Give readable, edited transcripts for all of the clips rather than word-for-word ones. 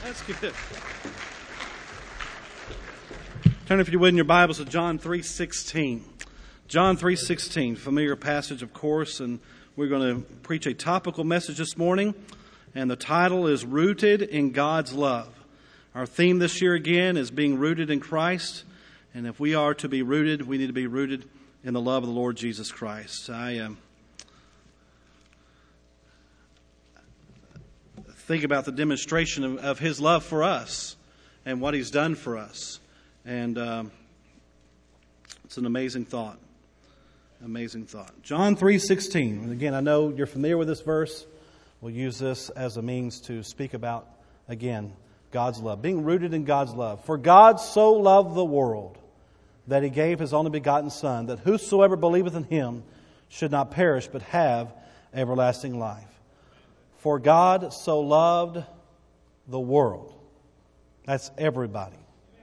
That's good. Turn, if you would, in your Bibles to John 3:16. John 3:16, familiar passage, of course, and we're going to preach a topical message this morning, and the title is Rooted in God's Love. Our theme this year again is being rooted in Christ, and if we are to be rooted, we need to be rooted in the love of the Lord Jesus Christ. I think about the demonstration of His love for us and what He's done for us. And it's an amazing thought. Amazing thought. John 3:16. And again, I know you're familiar with this verse. We'll use this as a means to speak about, again, God's love. Being rooted in God's love. For God so loved the world that He gave His only begotten Son, that whosoever believeth in Him should not perish, but have everlasting life. For God so loved the world. That's everybody.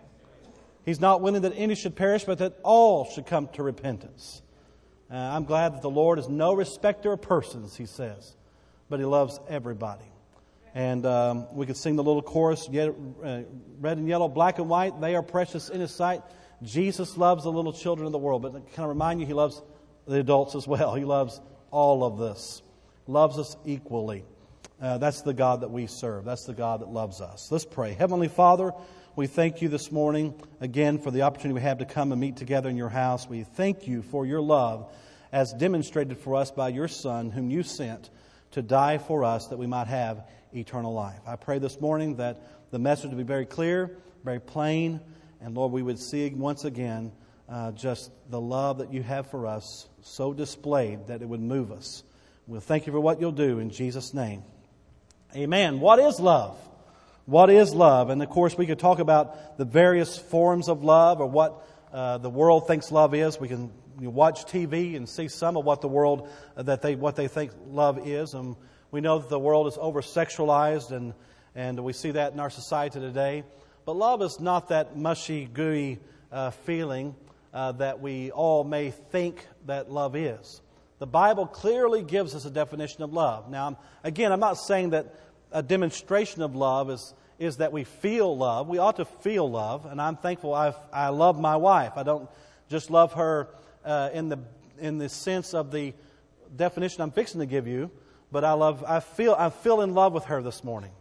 He's not willing that any should perish, but that all should come to repentance. I'm glad that the Lord is no respecter of persons, He says, but He loves everybody. And we could sing the little chorus, red and yellow, black and white, they are precious in His sight. Jesus loves the little children of the world, but can I remind you, He loves the adults as well. He loves all of this, loves us equally. That's the God that we serve. That's the God that loves us. Let's pray. Heavenly Father, we thank You this morning again for the opportunity we have to come and meet together in Your house. We thank You for Your love as demonstrated for us by Your Son, whom You sent to die for us that we might have eternal life. I pray this morning that the message will be very clear, very plain, and Lord, we would see once again just the love that You have for us so displayed that it would move us. We'll thank You for what You'll do in Jesus' name. Amen. What is love? What is love? And of course, we could talk about the various forms of love or what the world thinks love is. We can watch TV and see some of what the world what they think love is. And we know that the world is over-sexualized, and we see that in our society today. But love is not that mushy, gooey feeling that we all may think that love is. The Bible clearly gives us a definition of love. Now, again, I'm not saying that a demonstration of love is that we feel love. We ought to feel love, and I'm thankful I love my wife. I don't just love her in the sense of the definition I'm fixing to give you, but I feel in love with her this morning.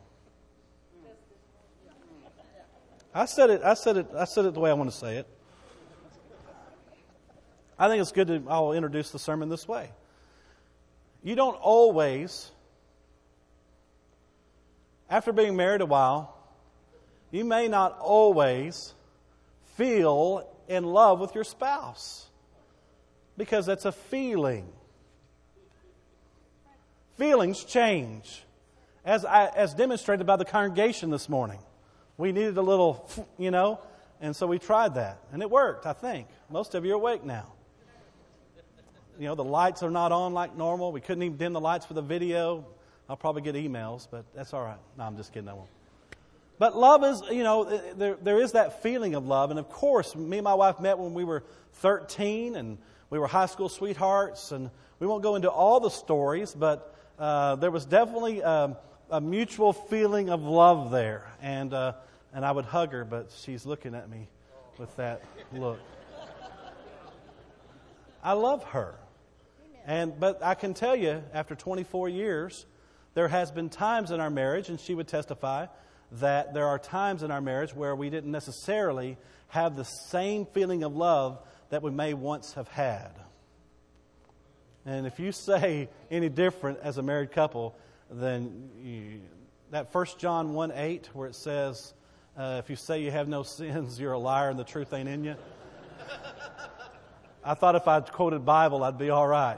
I said it the way I want to say it. I think it's good I'll introduce the sermon this way. You don't always, after being married a while, you may not always feel in love with your spouse. Because that's a feeling. Feelings change. As demonstrated by the congregation this morning. We needed a little, and so we tried that. And it worked, I think. Most of you are awake now. The lights are not on like normal. We couldn't even dim the lights for the video. I'll probably get emails, but that's all right. No, I'm just kidding. I won't. But love is, there is that feeling of love. And of course, me and my wife met when we were 13, and we were high school sweethearts. And we won't go into all the stories, but there was definitely a mutual feeling of love there. And I would hug her, but she's looking at me with that look. I love her. But I can tell you, after 24 years, there has been times in our marriage, and she would testify, that there are times in our marriage where we didn't necessarily have the same feeling of love that we may once have had. And if you say any different as a married couple, then that 1 John 1:8, where it says, if you say you have no sins, you're a liar and the truth ain't in you. I thought if I quoted Bible, I'd be all right.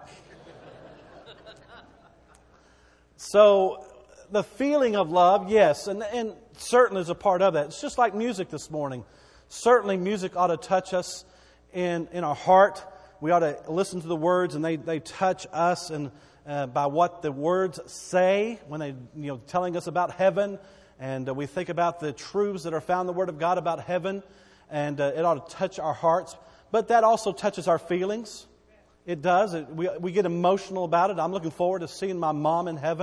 So the feeling of love, yes, and certainly is a part of that. It's just like music this morning. Certainly music ought to touch us in our heart. We ought to listen to the words, and they touch us and by what the words say when they telling us about heaven. And we think about the truths that are found in the Word of God about heaven, and it ought to touch our hearts. But that also touches our feelings. It does. We get emotional about it. I'm looking forward to seeing my mom in heaven.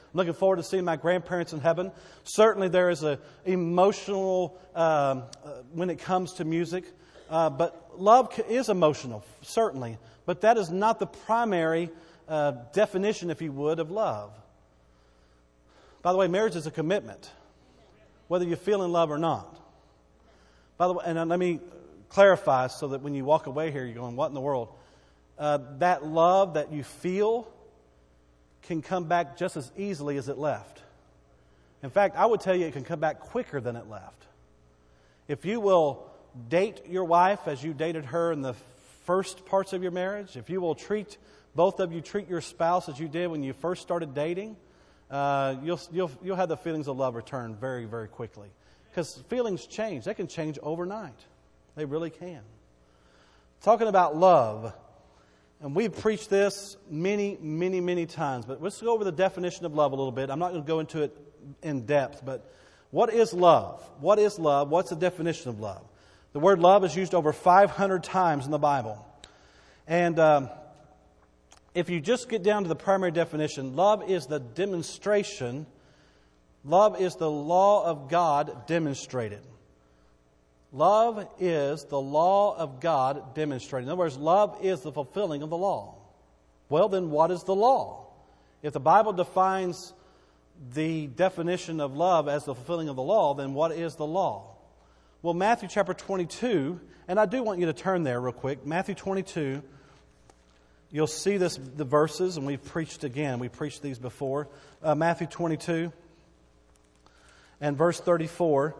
I'm looking forward to seeing my grandparents in heaven. Certainly there is an emotional when it comes to music. But love is emotional, certainly. But that is not the primary definition, if you would, of love. By the way, marriage is a commitment, whether you feel in love or not. By the way, and let me clarify so that when you walk away here, you're going, what in the world? That love that you feel can come back just as easily as it left. In fact, I would tell you it can come back quicker than it left. If you will date your wife as you dated her in the first parts of your marriage, if you will both of you treat your spouse as you did when you first started dating, you'll have the feelings of love return very, very quickly. Because feelings change. They can change overnight. They really can. Talking about love, and we've preached this many, many, many times, but let's go over the definition of love a little bit. I'm not going to go into it in depth, but what is love? What is love? What's the definition of love? The word love is used over 500 times in the Bible. And if you just get down to the primary definition, love is the demonstration. Love is the law of God demonstrated. Love is the law of God demonstrated. In other words, love is the fulfilling of the law. Well, then what is the law? If the Bible defines the definition of love as the fulfilling of the law, then what is the law? Well, Matthew chapter 22, and I do want you to turn there real quick. Matthew 22, you'll see the verses, and we've preached again. We preached these before. Matthew 22 and verse 34.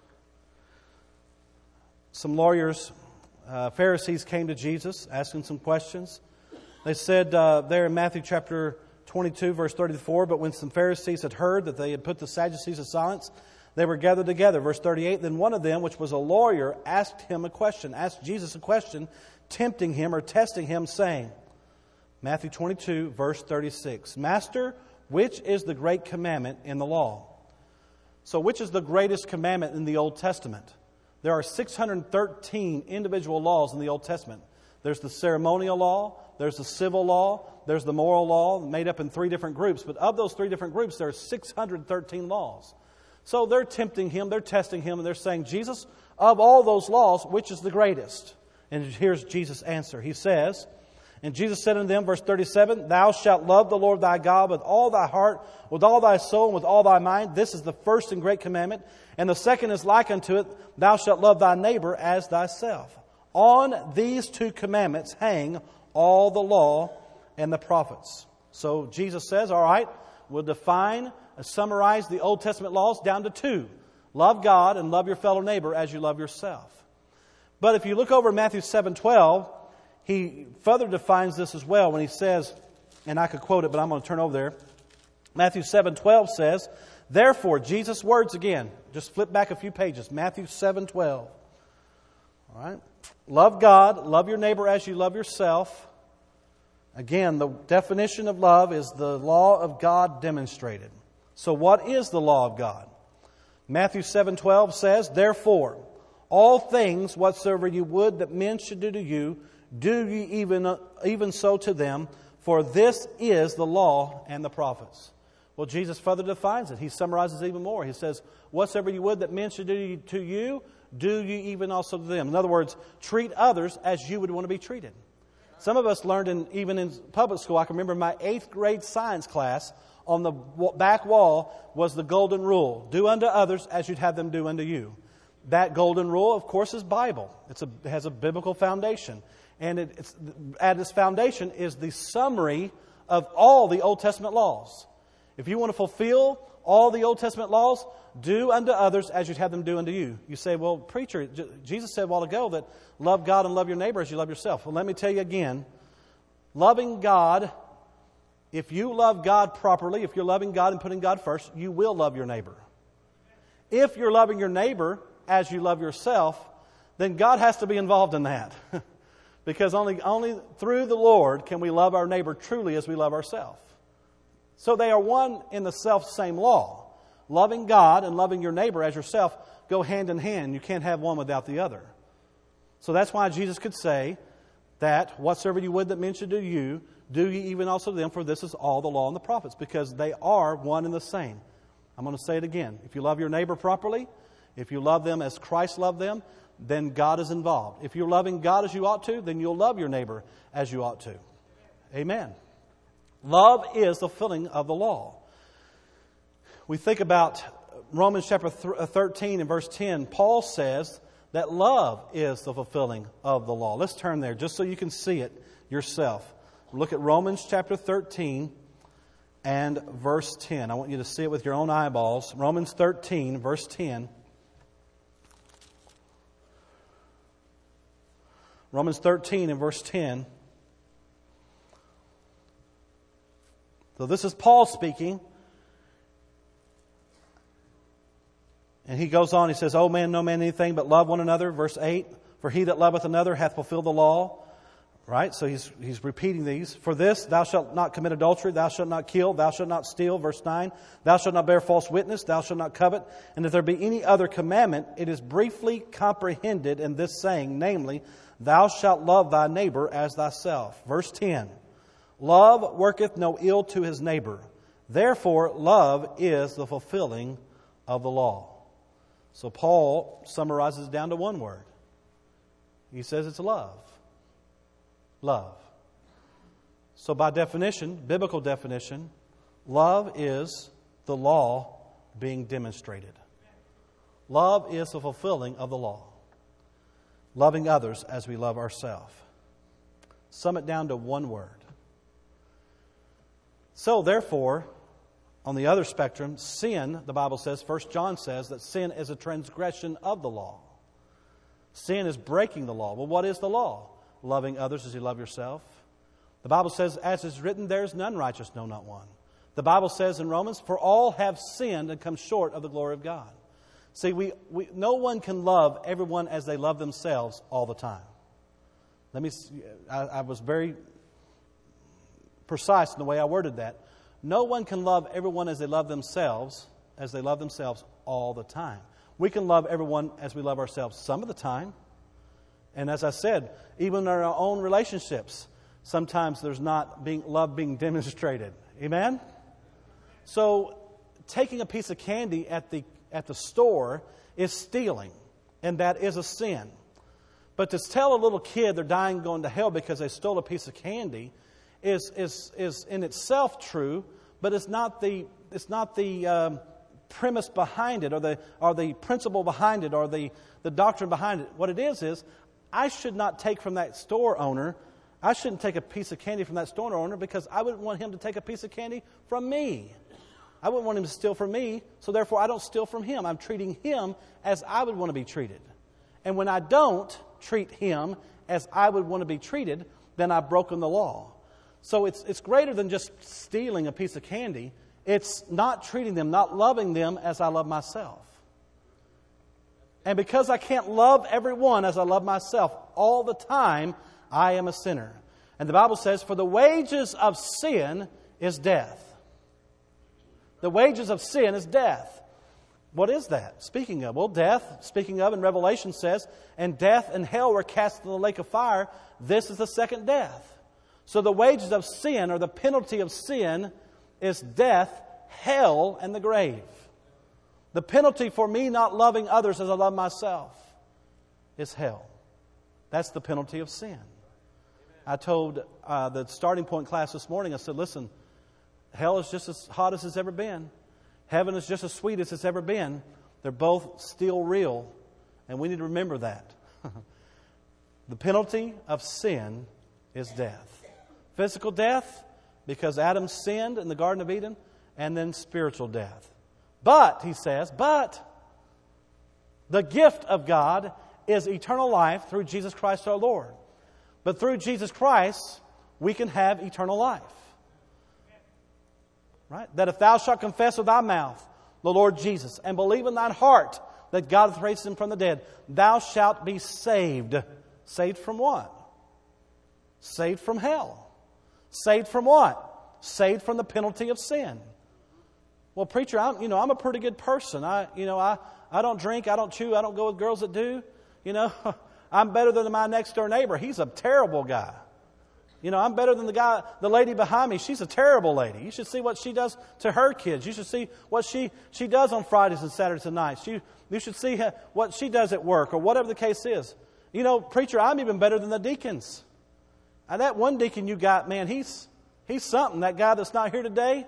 Some lawyers, Pharisees came to Jesus asking some questions. They said there in Matthew chapter 22, verse 34, but when some Pharisees had heard that they had put the Sadducees to silence, they were gathered together. Verse 38, then one of them, which was a lawyer, asked Jesus a question, tempting him or testing him, saying, Matthew 22, verse 36, Master, which is the great commandment in the law? So which is the greatest commandment in the Old Testament? There are 613 individual laws in the Old Testament. There's the ceremonial law, there's the civil law, there's the moral law, made up in 3 different groups. But of those 3 different groups, there are 613 laws. So they're tempting him, they're testing him, and they're saying, Jesus, of all those laws, which is the greatest? And here's Jesus' answer. He says, and Jesus said unto them, verse 37, Thou shalt love the Lord thy God with all thy heart, with all thy soul, and with all thy mind. This is the first and great commandment. And the second is like unto it, Thou shalt love thy neighbor as thyself. On these 2 commandments hang all the law and the prophets. So Jesus says, all right, we'll summarize the Old Testament laws down to 2. Love God and love your fellow neighbor as you love yourself. But if you look over Matthew 7:12, he further defines this as well when he says, and I could quote it, but I'm going to turn over there. Matthew 7:12 says, Therefore, Jesus' words again, just flip back a few pages. Matthew 7:12. All right. Love God, love your neighbor as you love yourself. Again, the definition of love is the law of God demonstrated. So what is the law of God? Matthew 7:12 says, Therefore, all things whatsoever you would that men should do to you, do ye even so to them, for this is the law and the prophets. Well, Jesus further defines it. He summarizes it even more. He says, Whatsoever you would that men should do to you, do ye even also to them. In other words, treat others as you would want to be treated. Some of us learned even in public school. I can remember my 8th grade science class, on the back wall was the golden rule. Do unto others as you'd have them do unto you. That golden rule, of course, is Bible. It has a biblical foundation. And at its foundation is the summary of all the Old Testament laws. If you want to fulfill all the Old Testament laws, do unto others as you'd have them do unto you. You say, well, preacher, Jesus said a while ago that love God and love your neighbor as you love yourself. Well, let me tell you again, loving God, if you love God properly, if you're loving God and putting God first, you will love your neighbor. If you're loving your neighbor as you love yourself, then God has to be involved in that. Because only through the Lord can we love our neighbor truly as we love ourselves. So they are one in the self-same law. Loving God and loving your neighbor as yourself go hand in hand. You can't have one without the other. So that's why Jesus could say that whatsoever you would that men should do to you, do ye even also to them, for this is all the law and the prophets, because they are one and the same. I'm going to say it again. If you love your neighbor properly, if you love them as Christ loved them, then God is involved. If you're loving God as you ought to, then you'll love your neighbor as you ought to. Amen. Love is the fulfilling of the law. We think about Romans chapter 13 and verse 10. Paul says that love is the fulfilling of the law. Let's turn there just so you can see it yourself. Look at Romans chapter 13 and verse 10. I want you to see it with your own eyeballs. Romans 13, verse 10. Romans 13 and verse 10. So this is Paul speaking. And he goes on, he says, "O man, no man anything but love one another." Verse 8, "For he that loveth another hath fulfilled the law." Right? So he's repeating these. "For this, thou shalt not commit adultery, thou shalt not kill, thou shalt not steal." Verse 9, "Thou shalt not bear false witness, thou shalt not covet. And if there be any other commandment, it is briefly comprehended in this saying, namely, thou shalt love thy neighbor as thyself." Verse 10, "Love worketh no ill to his neighbor. Therefore, love is the fulfilling of the law." So Paul summarizes down to one word. He says it's love. Love. So by definition, biblical definition, love is the law being demonstrated. Love is the fulfilling of the law. Loving others as we love ourselves. Sum it down to one word. So therefore, on the other spectrum, sin, the Bible says, 1 John says that sin is a transgression of the law. Sin is breaking the law. Well, what is the law? Loving others as you love yourself. The Bible says, as is written, there is none righteous, no, not one. The Bible says in Romans, "For all have sinned and come short of the glory of God." See, no one can love everyone as they love themselves all the time. I was very precise in the way I worded that. No one can love everyone as they love themselves all the time. We can love everyone as we love ourselves some of the time. And as I said, even in our own relationships, sometimes there's not love being demonstrated. Amen? So taking a piece of candy at the store is stealing, and that is a sin. But to tell a little kid they're dying going to hell because they stole a piece of candy is in itself true, but it's not the premise behind it, or the principle behind it, or the doctrine behind it. What it is I should not take from that store owner. I shouldn't take a piece of candy from that store owner because I wouldn't want him to take a piece of candy from me. I wouldn't want him to steal from me, so therefore I don't steal from him. I'm treating him as I would want to be treated. And when I don't treat him as I would want to be treated, then I've broken the law. So it's greater than just stealing a piece of candy. It's not treating them, not loving them as I love myself. And because I can't love everyone as I love myself all the time, I am a sinner. And the Bible says, "For the wages of sin is death." The wages of sin is death. What is that? Speaking of, well, death, speaking of in Revelation says, "And death and hell were cast into the lake of fire." This is the second death. So the wages of sin, or the penalty of sin, is death, hell, and the grave. The penalty for me not loving others as I love myself is hell. That's the penalty of sin. I told the starting point class this morning, I said, listen, hell is just as hot as it's ever been. Heaven is just as sweet as it's ever been. They're both still real, and we need to remember that. The penalty of sin is death. Physical death, because Adam sinned in the Garden of Eden, and then spiritual death. But, he says, the gift of God is eternal life through Jesus Christ our Lord. But through Jesus Christ, we can have eternal life. Right? That if thou shalt confess with thy mouth the Lord Jesus, and believe in thine heart that God hath raised him from the dead, thou shalt be saved. Saved from what? Saved from hell. Saved from what? Saved from the penalty of sin. Well, preacher, I'm a pretty good person. I don't drink, I don't chew, I don't go with girls that do. I'm better than my next door neighbor. He's a terrible guy. You know, I'm better than the lady behind me. She's a terrible lady. You should see what she does to her kids. You should see what she does on Fridays and Saturdays and nights. You should see what she does at work or whatever the case is. You know, preacher, I'm even better than the deacons. And that one deacon you got, man, he's something. That guy that's not here today,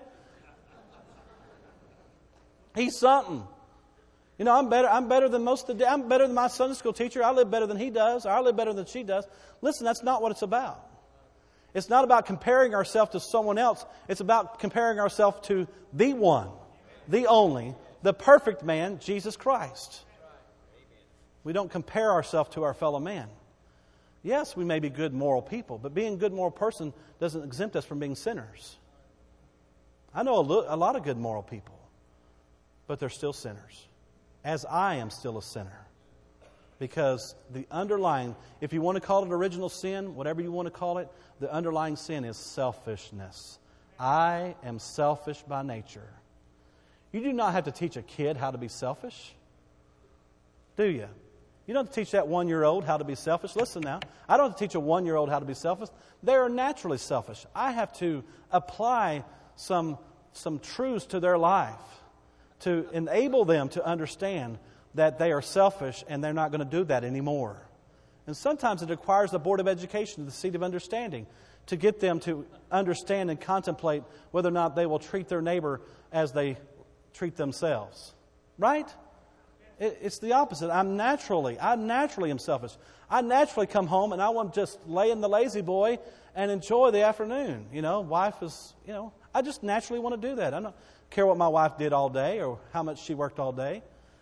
he's something. You know, I'm better than I'm better than my Sunday school teacher. I live better than he does, or I live better than she does. Listen, that's not what it's about. It's not about comparing ourselves to someone else. It's about comparing ourselves to the one, the only, the perfect man, Jesus Christ. We don't compare ourselves to our fellow man. Yes, we may be good moral people, but being a good moral person doesn't exempt us from being sinners. I know a lot of good moral people, but they're still sinners, as I am still a sinner. Because the underlying, if you want to call it original sin, whatever you want to call it, the underlying sin is selfishness. I am selfish by nature. You do not have to teach a kid how to be selfish, do you? You don't have to teach that 1-year-old how to be selfish. Listen now, I don't have to teach a 1-year-old how to be selfish. They are naturally selfish. I have to apply some truths to their life to enable them to understand that they are selfish and they're not going to do that anymore. And sometimes it requires the Board of Education, the seat of understanding, to get them to understand and contemplate whether or not they will treat their neighbor as they treat themselves. Right? It's the opposite. I naturally am selfish. I naturally come home and I want to just lay in the lazy boy and enjoy the afternoon. You know, wife is, I just naturally want to do that. I don't care what my wife did all day or how much she worked all day.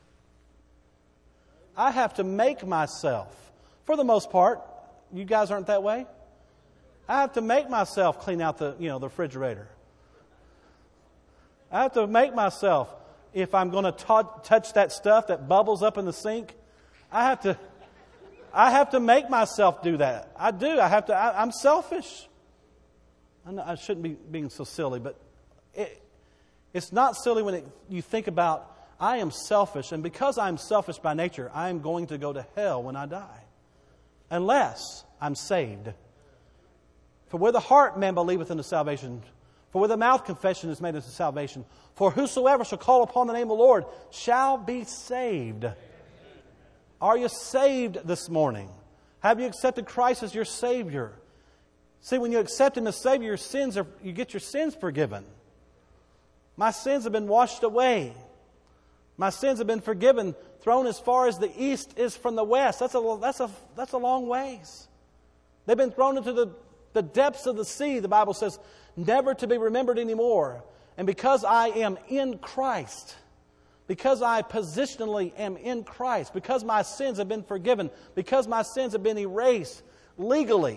I have to make myself, for the most part, you guys aren't that way? I have to make myself clean out the refrigerator. I have to make myself, if I'm going to touch that stuff that bubbles up in the sink, I have to make myself do that. I do. I'm selfish. I shouldn't be being so silly, but it's not silly when you think about, I am selfish, and because I'm selfish by nature, I am going to go to hell when I die, unless I'm saved. For with the heart man believeth unto salvation, for with the mouth confession is made unto salvation. For whosoever shall call upon the name of the Lord shall be saved. Are you saved this morning? Have you accepted Christ as your Savior? See, when you accept Him as Savior, you get your sins forgiven. My sins have been washed away. My sins have been forgiven, thrown as far as the east is from the west. That's a long ways. They've been thrown into the depths of the sea, the Bible says, never to be remembered anymore. And because I am in Christ, because I positionally am in Christ, because my sins have been forgiven, because my sins have been erased legally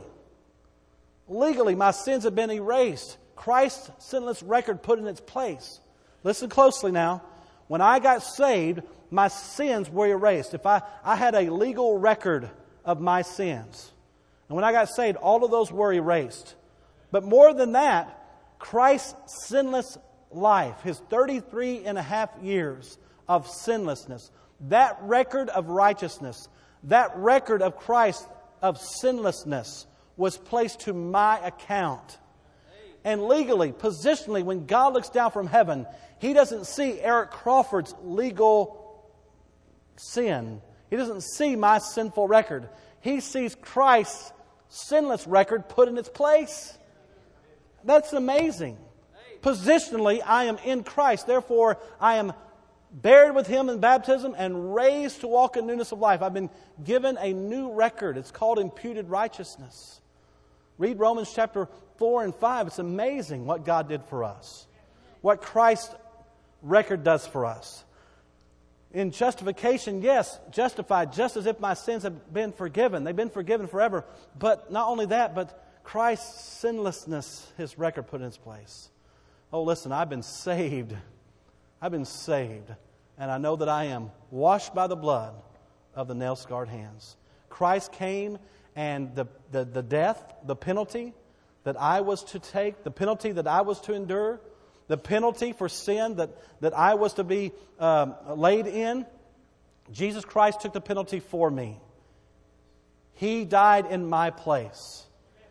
my sins have been erased. Christ's sinless record put in its place. Listen closely now. When I got saved, my sins were erased. If I had a legal record of my sins. And when I got saved, all of those were erased. But more than that, Christ's sinless life, His 33 and a half years of sinlessness, that record of righteousness, that record of Christ of sinlessness was placed to my account. And legally, positionally, when God looks down from heaven, He doesn't see Eric Crawford's legal sin. He doesn't see my sinful record. He sees Christ's sinless record put in its place. That's amazing. Positionally, I am in Christ. Therefore, I am buried with Him in baptism and raised to walk in newness of life. I've been given a new record. It's called imputed righteousness. Read Romans chapter 4 and 5. It's amazing what God did for us. What Christ's record does for us. In justification, yes, justified just as if my sins have been forgiven. They've been forgiven forever. But not only that, but Christ's sinlessness, His record put in its place. Oh, listen, I've been saved. I've been saved. And I know that I am washed by the blood of the nail-scarred hands. Christ came, and the death, the penalty that I was to take, the penalty that I was to endure, the penalty for sin that I was to be laid in, Jesus Christ took the penalty for me. He died in my place.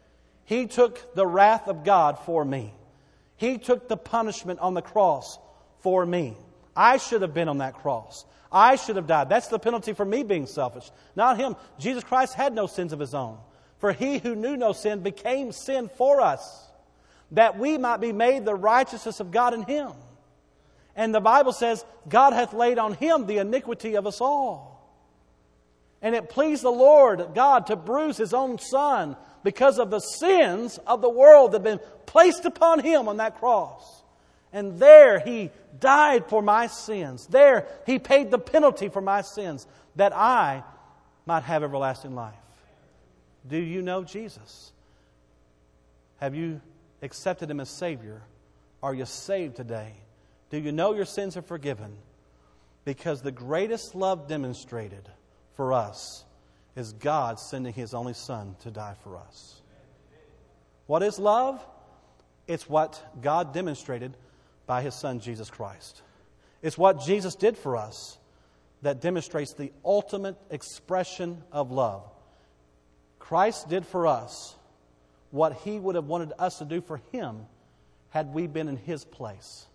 He took the wrath of God for me. He took the punishment on the cross for me. I should have been on that cross. I should have died. That's the penalty for me being selfish, not Him. Jesus Christ had no sins of His own. For He who knew no sin became sin for us, that we might be made the righteousness of God in Him. And the Bible says, God hath laid on Him the iniquity of us all. And it pleased the Lord God to bruise His own Son because of the sins of the world that had been placed upon Him on that cross. And there He died for my sins. There He paid the penalty for my sins, that I might have everlasting life. Do you know Jesus? Have you accepted Him as Savior? Are you saved today? Do you know your sins are forgiven? Because the greatest love demonstrated for us is God sending His only Son to die for us. What is love? It's what God demonstrated by His Son, Jesus Christ. It's what Jesus did for us that demonstrates the ultimate expression of love. Christ did for us what He would have wanted us to do for Him had we been in His place.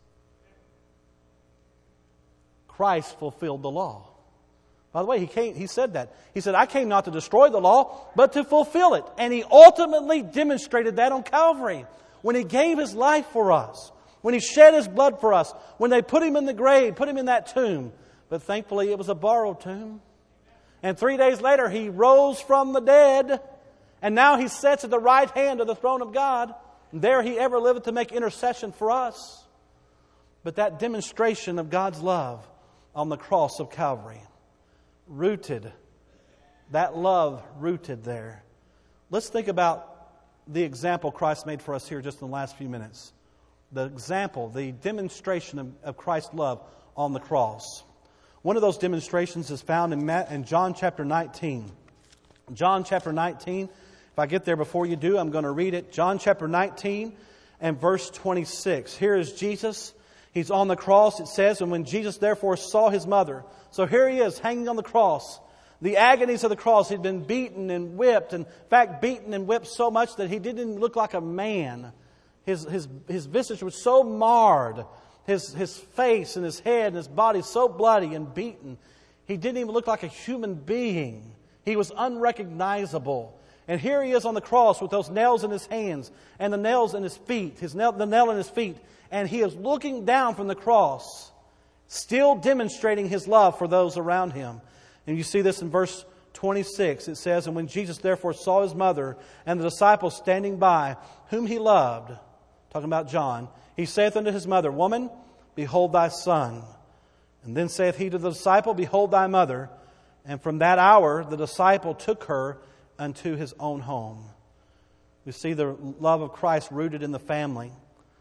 Christ fulfilled the law. By the way, He said that. He said, I came not to destroy the law, but to fulfill it. And He ultimately demonstrated that on Calvary when He gave His life for us, when He shed His blood for us, when they put Him in the grave, put Him in that tomb. But thankfully, it was a borrowed tomb. And 3 days later, He rose from the dead. And now He sits at the right hand of the throne of God. And there He ever liveth to make intercession for us. But that demonstration of God's love on the cross of Calvary, rooted, that love rooted there. Let's think about the example Christ made for us here just in the last few minutes. The example, the demonstration of Christ's love on the cross. One of those demonstrations is found in John chapter 19. John chapter 19. If I get there before you do, I'm going to read it. John chapter 19 and verse 26. Here is Jesus. He's on the cross, it says, and when Jesus therefore saw His mother. So here He is hanging on the cross. The agonies of the cross. He'd been beaten and whipped. In fact, beaten and whipped so much that He didn't even look like a man. His visage was so marred. His face and His head and His body so bloody and beaten. He didn't even look like a human being. He was unrecognizable. And here He is on the cross with those nails in His hands and the nails in His feet, the nail in His feet. And He is looking down from the cross, still demonstrating His love for those around Him. And you see this in verse 26. It says, and when Jesus therefore saw His mother and the disciples standing by, whom He loved, talking about John, He saith unto His mother, Woman, behold thy son. And then saith He to the disciple, Behold thy mother. And from that hour the disciple took her unto his own home. We see the love of Christ rooted in the family.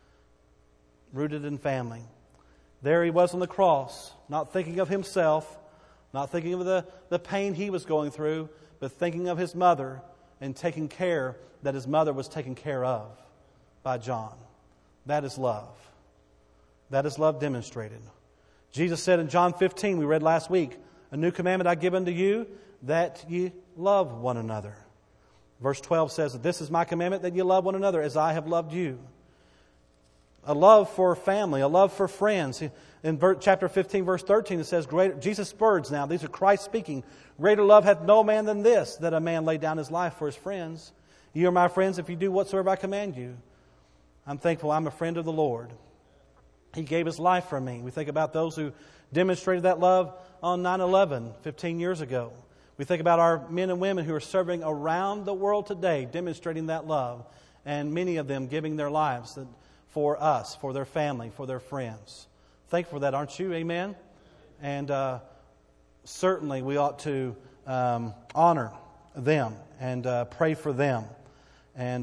Rooted in family. There He was on the cross, not thinking of Himself, not thinking of the pain He was going through, but thinking of His mother and taking care that His mother was taken care of by John. That is love. That is love demonstrated. Jesus said in John 15, we read last week, A new commandment I give unto you, that ye love one another. Verse 12 says, This is my commandment, that ye love one another as I have loved you. A love for family, a love for friends. In chapter 15, verse 13, it says, Jesus words now, these are Christ speaking, Greater love hath no man than this, that a man lay down his life for his friends. Ye are my friends if you do whatsoever I command you. I'm thankful I'm a friend of the Lord. He gave His life for me. We think about those who demonstrated that love on 9/11, 15 years ago. We think about our men and women who are serving around the world today, demonstrating that love, and many of them giving their lives for us, for their family, for their friends. Thankful for that, aren't you? Amen? And certainly we ought to honor them and pray for them. And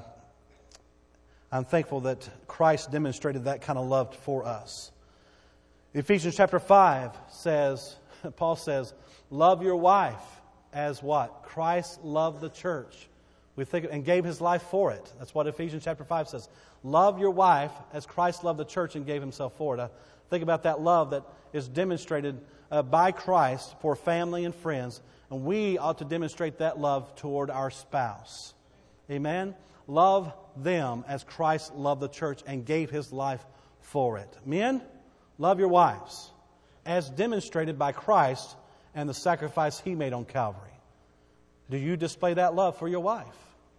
I'm thankful that Christ demonstrated that kind of love for us. Ephesians chapter 5 says, Paul says, love your wife as what? Christ loved the church. We think and gave His life for it. That's what Ephesians chapter 5 says. Love your wife as Christ loved the church and gave Himself for it. I think about that love that is demonstrated by Christ for family and friends. And we ought to demonstrate that love toward our spouse. Amen? Love them as Christ loved the church and gave His life for it. Men, love your wives as demonstrated by Christ and the sacrifice He made on Calvary. Do you display that love for your wife?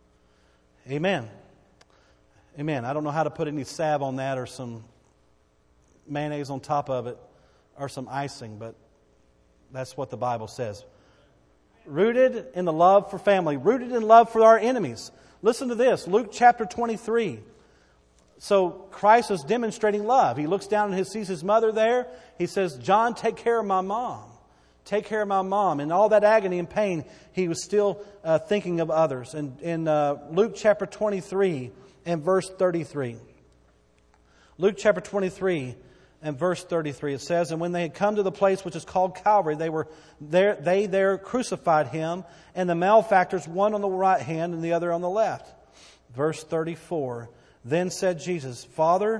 Amen. Amen. I don't know how to put any salve on that or some mayonnaise on top of it or some icing, but that's what the Bible says. Rooted in the love for family, rooted in love for our enemies. Listen to this, Luke chapter 23. So Christ is demonstrating love. He looks down and he sees His mother there. He says, John, take care of my mom. Take care of my mom. In all that agony and pain, He was still thinking of others. And in Luke chapter 23 and verse 33. Luke chapter 23 and verse 33. It says, and when they had come to the place which is called Calvary, they there crucified Him, and the malefactors, one on the right hand and the other on the left. Verse 34. Then said Jesus, Father,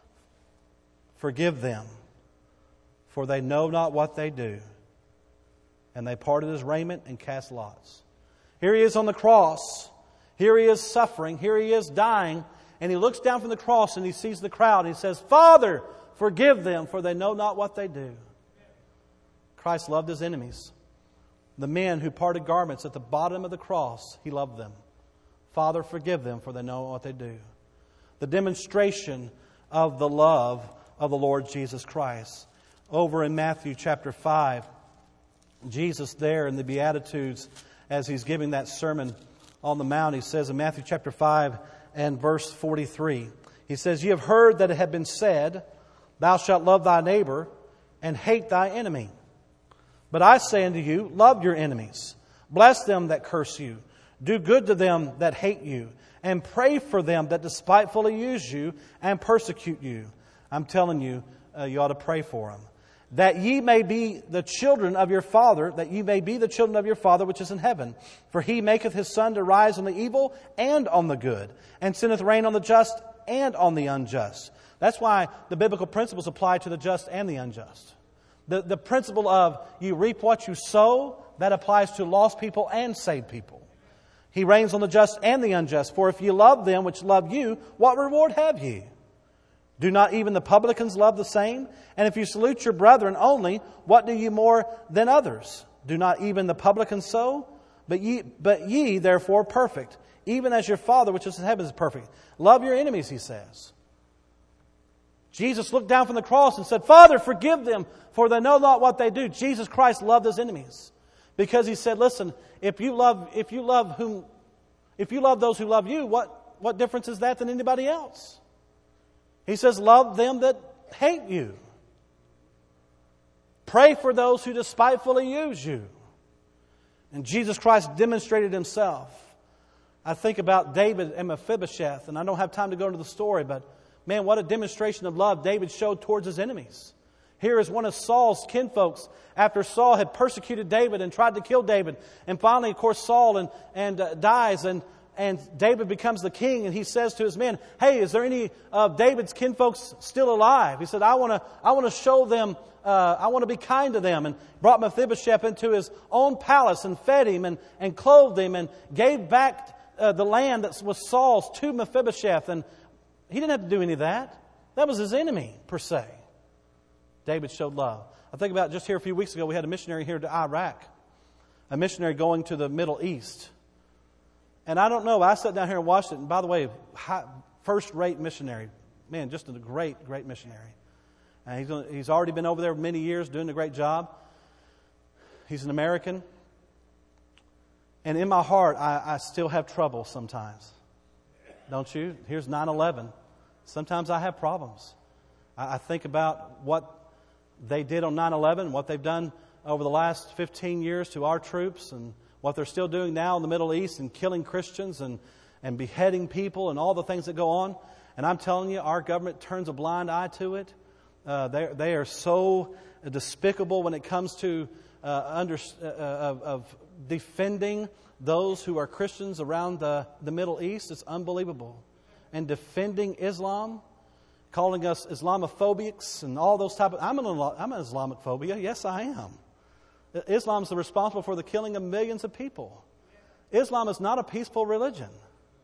forgive them, for they know not what they do. And they parted His raiment and cast lots. Here He is on the cross. Here He is suffering. Here He is dying. And He looks down from the cross and He sees the crowd. And He says, Father, forgive them, for they know not what they do. Christ loved His enemies. The men who parted garments at the bottom of the cross, He loved them. Father, forgive them, for they know what they do. The demonstration of the love of the Lord Jesus Christ. Over in Matthew chapter 5, Jesus there in the Beatitudes, as He's giving that sermon on the Mount, He says in Matthew chapter 5 and verse 43, He says, You have heard that it had been said, Thou shalt love thy neighbor and hate thy enemy. But I say unto you, love your enemies. Bless them that curse you. Do good to them that hate you. And pray for them that despitefully use you and persecute you. I'm telling you, you ought to pray for them. That ye may be the children of your Father, which is in heaven. For He maketh His sun to rise on the evil and on the good, and sendeth rain on the just and on the unjust. That's why the biblical principles apply to the just and the unjust. The principle of you reap what you sow, that applies to lost people and saved people. He rains on the just and the unjust. For if ye love them which love you, what reward have ye? Do not even the publicans love the same? And if you salute your brethren only, what do ye more than others? Do not even the publicans so? But ye therefore perfect, even as your Father which is in heaven is perfect. Love your enemies, He says. Jesus looked down from the cross and said, Father, forgive them, for they know not what they do. Jesus Christ loved His enemies. Because He said, listen, if you love those who love you, what difference is that than anybody else? He says, love them that hate you. Pray for those who despitefully use you. And Jesus Christ demonstrated Himself. I think about David and Mephibosheth, and I don't have time to go into the story, but man, what a demonstration of love David showed towards his enemies. Here is one of Saul's kinfolks after Saul had persecuted David and tried to kill David. And finally, of course, Saul dies and David becomes the king, and he says to his men, hey, is there any of David's kinfolks still alive? He said, I want to show them, I want to be kind to them, and brought Mephibosheth into his own palace and fed him and clothed him and gave back the land that was Saul's to Mephibosheth. And he didn't have to do any of that. That was his enemy, per se. David showed love. I think about just here a few weeks ago, we had a missionary here to Iraq, a missionary going to the Middle East. And I don't know, I sat down here and watched it. And by the way, first-rate missionary. Man, just a great, great missionary. And he's already been over there many years doing a great job. He's an American. And in my heart, I still have trouble sometimes. Don't you? Here's 9/11. Sometimes I have problems. I think about what they did on 9/11, what they've done over the last 15 years to our troops, and what they're still doing now in the Middle East, and killing Christians and beheading people and all the things that go on. And I'm telling you, our government turns a blind eye to it. They are so despicable when it comes to of defending those who are Christians around the Middle East. It's unbelievable. And defending Islam, calling us Islamophobics and all those type of... I'm an Islamophobia. Yes, I am. Islam is responsible for the killing of millions of people. Islam is not a peaceful religion.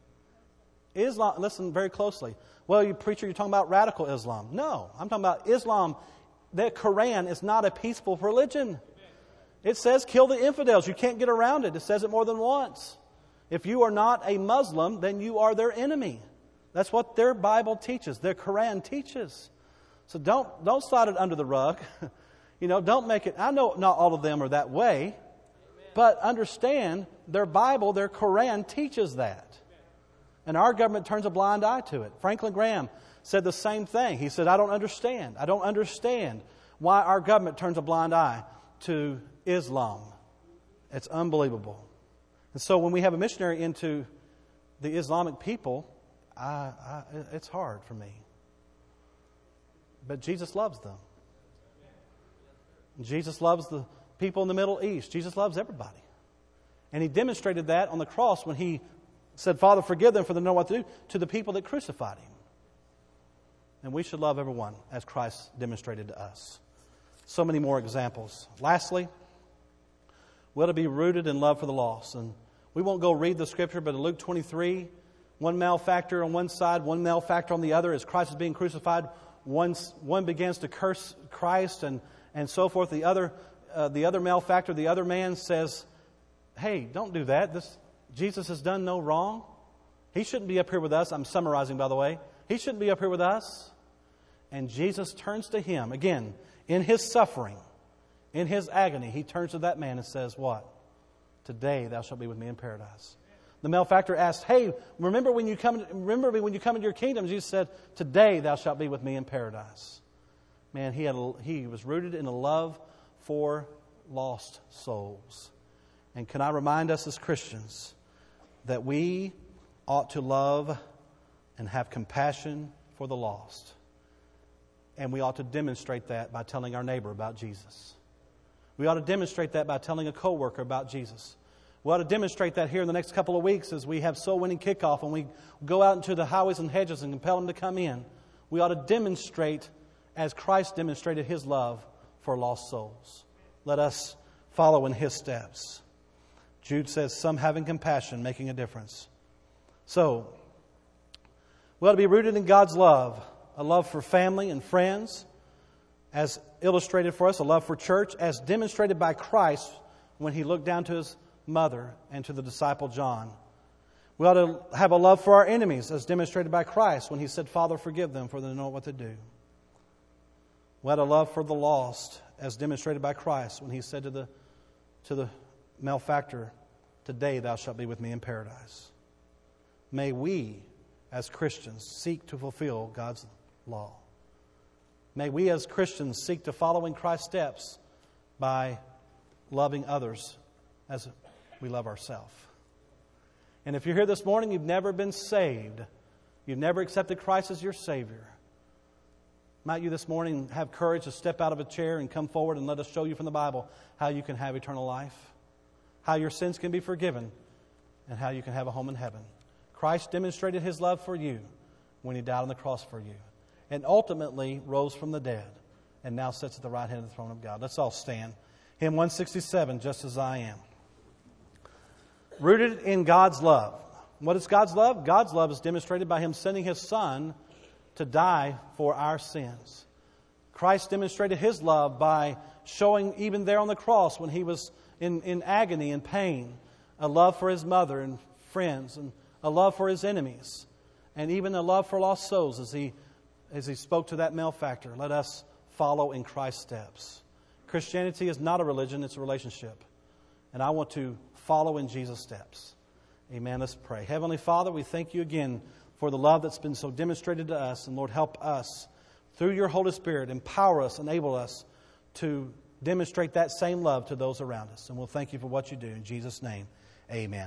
Islam, listen very closely. Well, you preacher, you're talking about radical Islam. No, I'm talking about Islam. The Quran is not a peaceful religion. It says kill the infidels. You can't get around it. It says it more than once. If you are not a Muslim, then you are their enemy. That's what their Bible teaches. Their Quran teaches. So don't slide it under the rug. Don't make it. I know not all of them are that way, but understand their Bible, their Quran teaches that. And our government turns a blind eye to it. Franklin Graham said the same thing. He said, I don't understand why our government turns a blind eye to Islam. It's unbelievable. And so when we have a missionary into the Islamic people, it's hard for me. But Jesus loves them. Jesus loves the people in the Middle East. Jesus loves everybody. And He demonstrated that on the cross when He said, Father, forgive them for they know what to do, to the people that crucified Him. And we should love everyone as Christ demonstrated to us. So many more examples. Lastly, we ought to be rooted in love for the lost. And we won't go read the Scripture, but in Luke 23, one malefactor on one side, one malefactor on the other. As Christ is being crucified, one begins to curse Christ and so forth. The other malefactor, the other man says, hey, don't do that. Jesus has done no wrong. He shouldn't be up here with us. I'm summarizing, by the way. He shouldn't be up here with us. And Jesus turns to him, again, in His suffering, in His agony, He turns to that man and says, what? Today thou shalt be with me in paradise. The malefactor asked, hey, remember me when you come into your kingdom? Jesus said, today thou shalt be with me in paradise. Man, he was rooted in a love for lost souls. And can I remind us as Christians that we ought to love and have compassion for the lost. And we ought to demonstrate that by telling our neighbor about Jesus. We ought to demonstrate that by telling a coworker about Jesus. We ought to demonstrate that here in the next couple of weeks as we have soul winning kickoff and we go out into the highways and hedges and compel them to come in. We ought to demonstrate as Christ demonstrated His love for lost souls. Let us follow in His steps. Jude says, some having compassion, making a difference. So, we ought to be rooted in God's love. A love for family and friends, as illustrated for us, a love for church, as demonstrated by Christ when He looked down to His mother and to the disciple John. We ought to have a love for our enemies, as demonstrated by Christ when He said, Father, forgive them, for they know what to do. We ought a love for the lost, as demonstrated by Christ when He said to the malefactor, today thou shalt be with me in paradise. May we, as Christians, seek to fulfill God's law. May we as Christians seek to follow in Christ's steps by loving others as we love ourselves. And if you're here this morning, you've never been saved, you've never accepted Christ as your Savior, might you this morning have courage to step out of a chair and come forward and let us show you from the Bible how you can have eternal life, how your sins can be forgiven, and how you can have a home in heaven. Christ demonstrated His love for you when He died on the cross for you, and ultimately rose from the dead, and now sits at the right hand of the throne of God. Let's all stand. Hymn 167, Just As I Am. Rooted in God's love. What is God's love? God's love is demonstrated by Him sending His Son to die for our sins. Christ demonstrated His love by showing, even there on the cross when He was in agony and pain, a love for His mother and friends, and a love for His enemies, and even a love for lost souls as He spoke to that malefactor. Let us follow in Christ's steps. Christianity is not a religion, it's a relationship. And I want to follow in Jesus' steps. Amen. Let's pray. Heavenly Father, we thank You again for the love that's been so demonstrated to us. And Lord, help us through Your Holy Spirit, empower us, enable us to demonstrate that same love to those around us. And we'll thank You for what You do. In Jesus' name, amen.